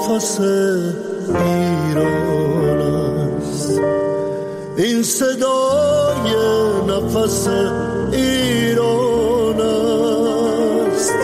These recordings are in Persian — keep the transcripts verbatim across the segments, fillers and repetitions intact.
نفس ایران است، این صدای نفس ایران است.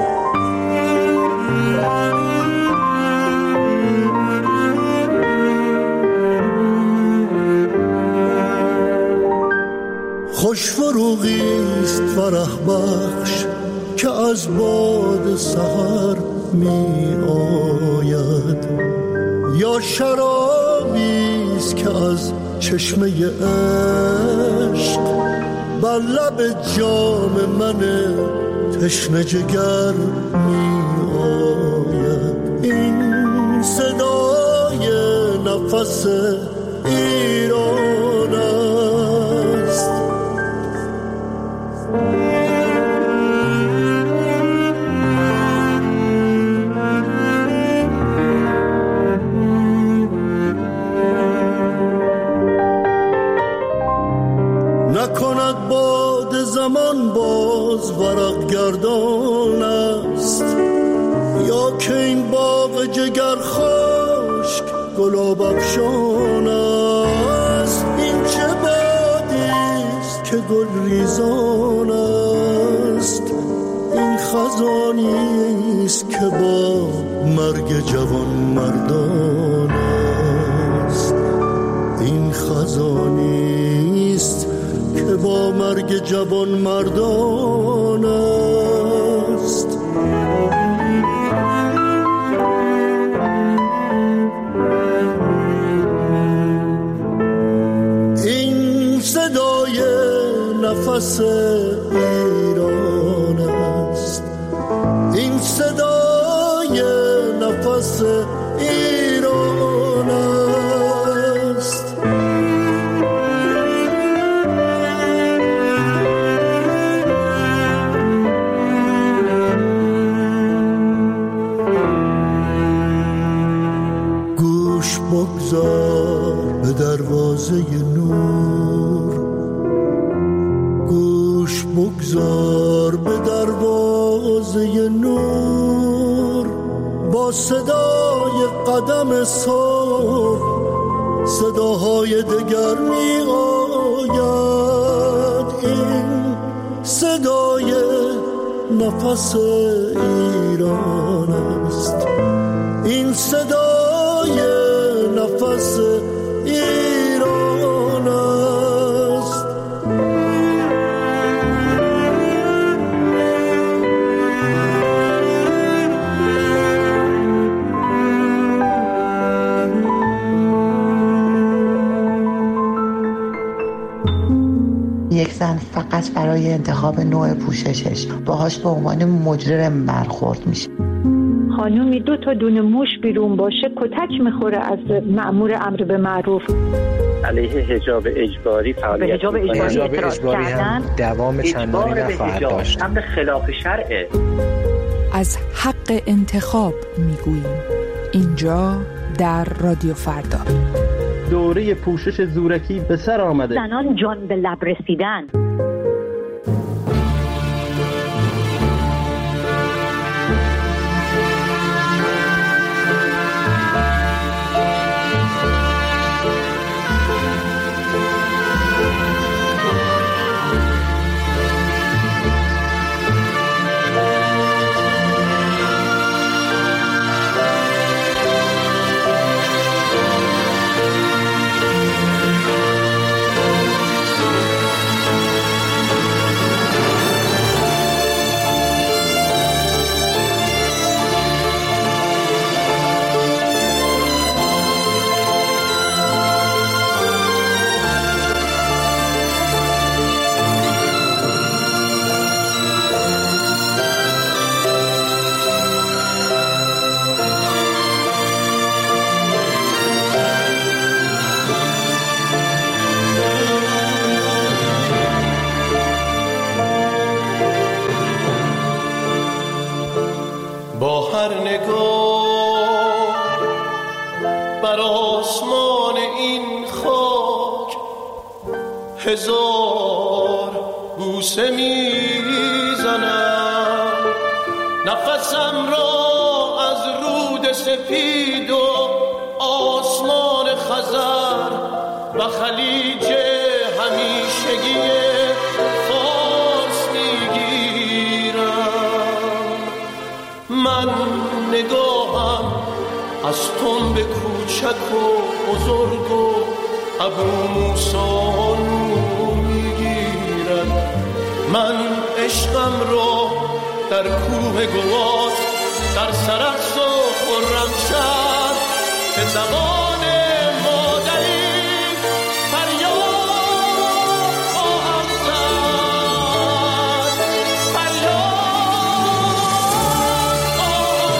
خوش فروغیست فرح بخش که از باد سحر می آید، یا شرابیست که از چشمه عشق بر لب جام من تشنه جگر می آید. این صدای نفس ایران است. نکند باد زمان باز ورق گردان است، یا که این باغ جگر خشک گلاب افشان است. این چه بادیست که گل ریزان است، این خزانیست که با مرگ جوان مردان است. این خزانیست که با مرگ جوان مردان است. این صدای نفس ایران است، این صدای نفس ایران است. گوش بگذار به دروازه نور، گوش بگذار به دروازه نور. با صدای قدم صبح صداهای دگر می آید. این صدای نفس ایران است، این صدای نفس ایران است. یک زن فقط برای انتخاب نوع پوششش باهاش به عنوان مجرم برخورد میشه. خانومی دو تا دونه موش بیرون باشه کتک میخوره از مأمور امر به معروف. علیه حجاب اجباری فعالیت به حجاب اجباری اعتراض کردن دوام چندانی نخواهد داشت. امر خلاف شرعه. از حق انتخاب میگوییم اینجا در رادیو فردا. دوره پوشش زورکی به سر آمده. زنان جان به لب رسیدن. با هر نگاه بر آسمان این خاک هزار بوسه میزنم، نفسم را از رود سپید و آسمان خزر و خلیج همیشگی فارس میگیرم. من نگاهم از تنب کوچک و بزرگ و ابو موسی میگیرد. من عشقم را در کوه گوات در سرخس و خرمشهر به زبان مادری فریاد خواهم زد، فریاد خواهم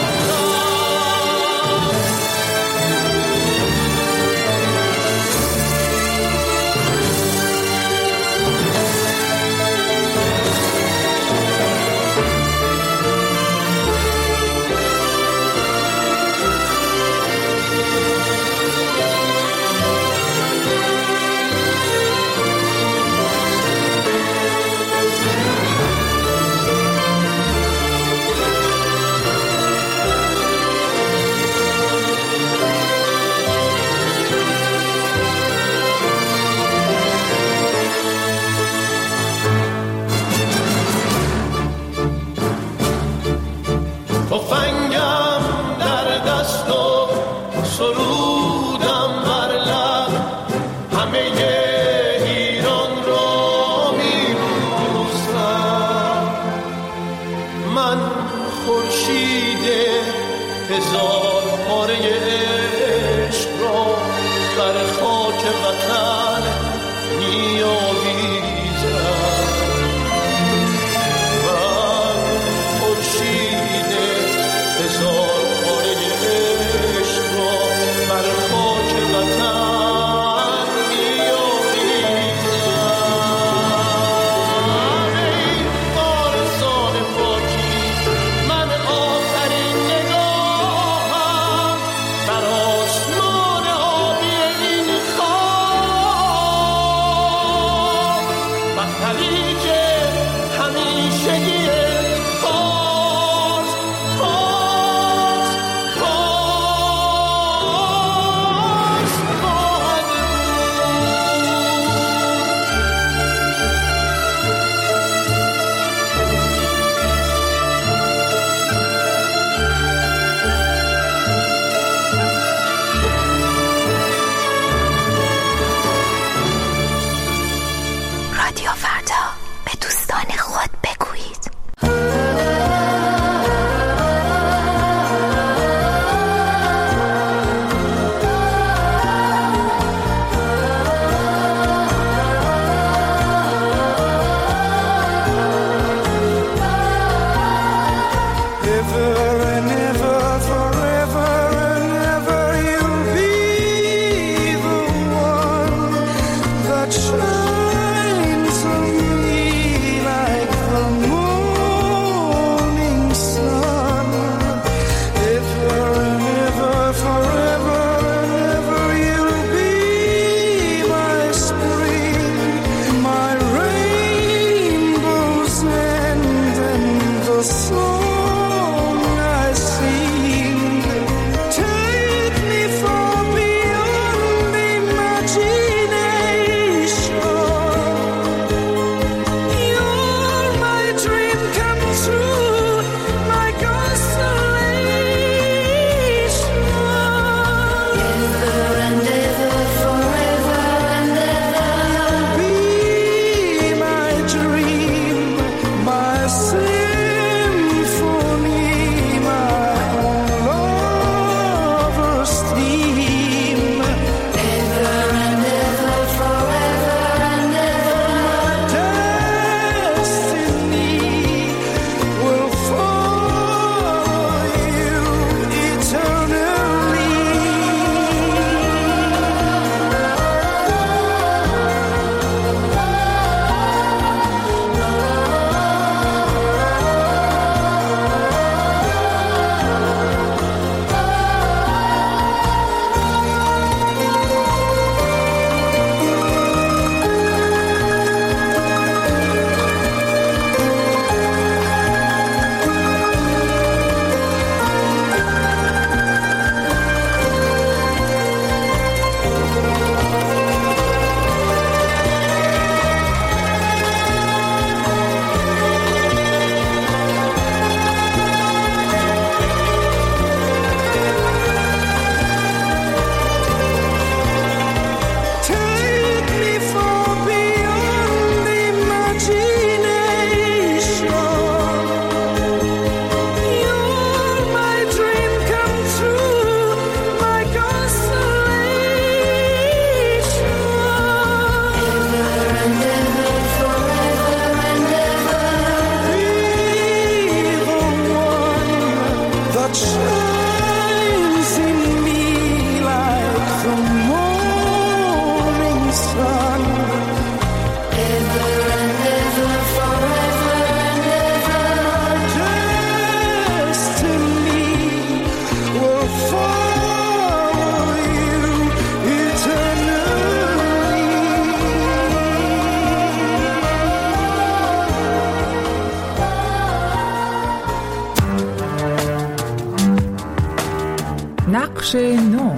تفنگم در دست و سرودم بر لب، همه ایران را می‌بوسم. من خورشید هزار پاره عشق را بر خاک وطن می‌آویزم. من خورشید هزار پاره عشق را بر خاک وطن می‌آویزم. ای وارثان پاکی، من آخرین نگاهم بر آسمان آبی این خاک و خلیج همیشگی فارس، فارس، فارس خواهد رادیو فردا، به دوستان خود بگویید. Take me far beyond imagination. بخش نو.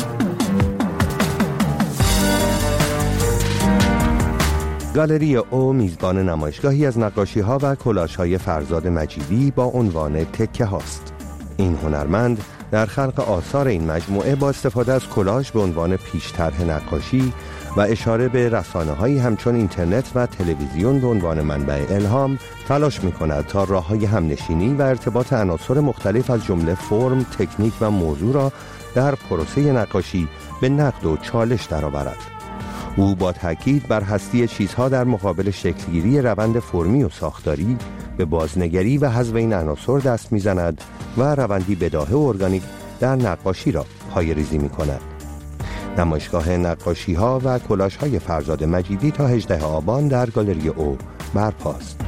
گالری او میزبان نمایشگاهی از نقاشی‌ها و کلاژهای فرزاد مجیدی با عنوان تکه هاست. این هنرمند در خلق آثار این مجموعه با استفاده از کلاژ به عنوان پیش‌طرح نقاشی و اشاره به رسانه‌هایی همچون اینترنت و تلویزیون به عنوان منبع الهام تلاش می‌کند تا راه‌های همنشینی و ارتباط عناصر مختلف از جمله فرم، تکنیک و موضوع را در پروسه نقاشی به نقد و چالش درآورد. او با تاکید بر هستی چیزها در مقابل شکلگیری روند فرمی و ساختاری به بازنگری و حذف این عناصر دست می‌زند و روندی بداهه و ارگانیک در نقاشی را پایه‌ریزی می‌کند. نمایشگاه نقاشی‌ها و کلاژهای فرزاد مجیدی تا هجدهم آبان در گالری او برپاست.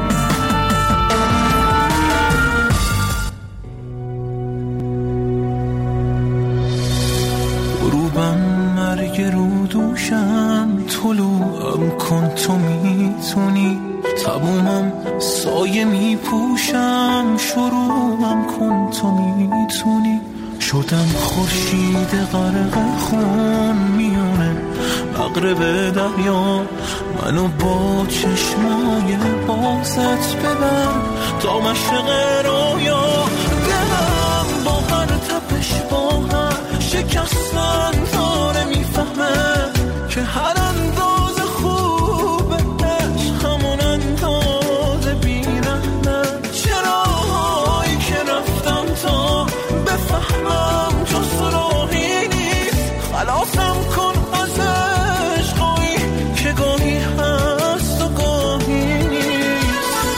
غروبم مرگ رو دوشم، طلوعم کن تو میتونی، تمومم سایه میپوشم، شروعم کن تو میتونی. شدم خورشید غرق خون میونه مغرب دریا، منو با چشمای بازت ببر تا مشرق رویا. دلم با هر تپش با هر شکستن داره میفهمه که هر انداز خوبه همون انداز بیرحمه. چرایی که رفتم تا بفهمم تو سراغی نیست، خلاصم کن از عشقایی که گاهی هست و گاهی نیست.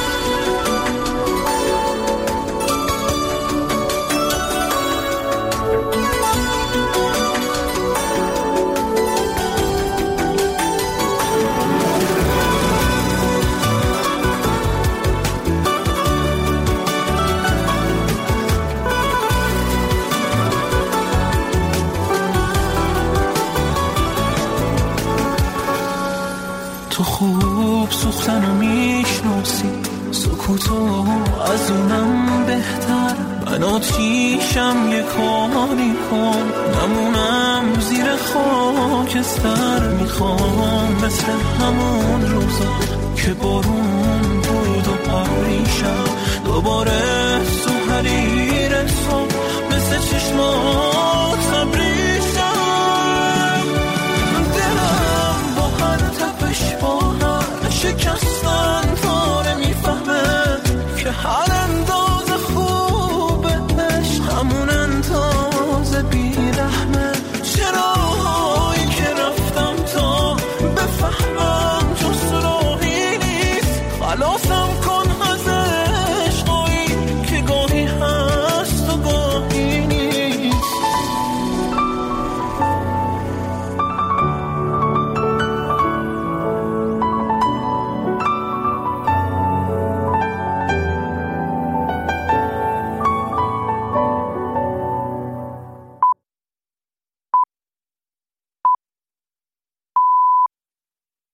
تو خوب سوختن و میشناسی سکوتو از اونم بهتر، من آتیشم یه کاری کن نمونم زیر خاکستر. میخوام مثل همون روزا که بارون بود و پریشم دوباره تو حریر تو مثل چشمات صبری